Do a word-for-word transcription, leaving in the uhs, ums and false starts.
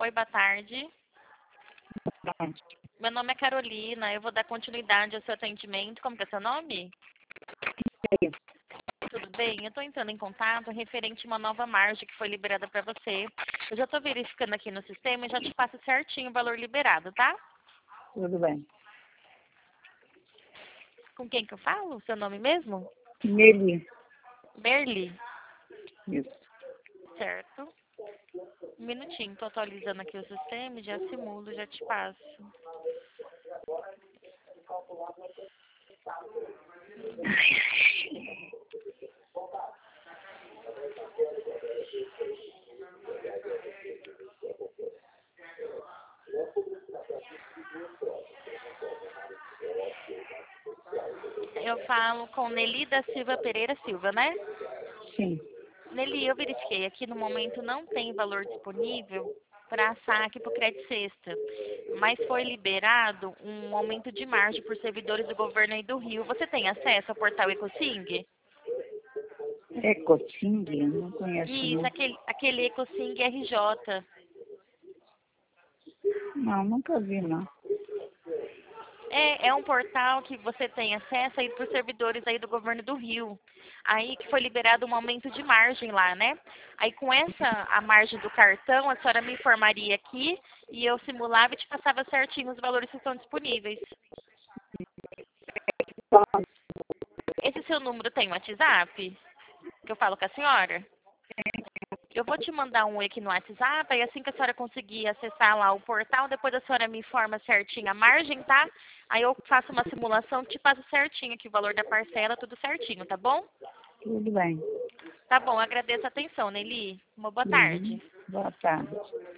Oi, boa tarde. Tarde. Meu nome é Carolina, eu vou dar continuidade ao seu atendimento. Como que é seu nome? Tudo bem? Eu estou entrando em contato referente a uma nova margem que foi liberada para você. Eu já estou verificando aqui no sistema e já te passo certinho o valor liberado, tá? Tudo bem. Com quem que eu falo? Seu nome mesmo? Nelly. Berli. Isso. Certo. Um minutinho, estou atualizando aqui o sistema e já simulo, já te passo. Eu falo com Nelly da Silva Pereira Silva, né? Sim. Nelly, eu verifiquei aqui, no momento não tem valor disponível para saque para o Crédito Sexta, mas foi liberado um aumento de margem por servidores do governo aí do Rio. Você tem acesso ao portal EcoSing? É Coting? Não conheço, Isso, não. aquele, aquele EcoSing R J. Não, nunca vi, não. É, é um portal que você tem acesso aí para os servidores aí do governo do Rio. Aí que foi liberado um aumento de margem lá, né? Aí com essa, a margem do cartão, a senhora me informaria aqui e eu simulava e te passava certinho os valores que estão disponíveis. Esse seu número tem WhatsApp? Que eu falo com a senhora? Eu vou te mandar um aqui no WhatsApp, e assim que a senhora conseguir acessar lá o portal, depois a senhora me informa certinho a margem, tá? Aí eu faço uma simulação, te passo certinho aqui o valor da parcela, tudo certinho, tá bom? Tudo bem. Tá bom, agradeço a atenção, Nelly. Uma boa Uhum. tarde. Boa tarde.